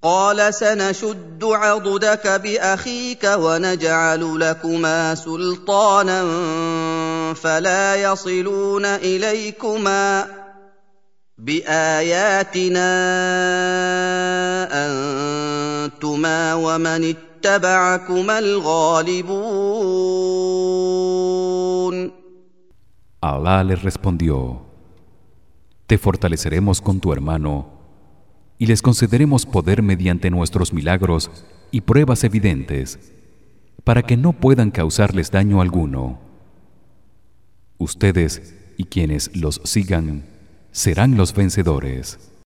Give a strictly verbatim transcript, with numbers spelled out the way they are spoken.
قال سنشد عضدك بأخيك ونجعل لكما سلطانا فلا يصلون إليكما بآياتنا أنتما ومن اتبعكما الغالبون. Alá les respondió: Te fortaleceremos con tu hermano y les concederemos poder mediante nuestros milagros y pruebas evidentes para que no puedan causarles daño alguno. Ustedes y quienes los sigan serán los vencedores.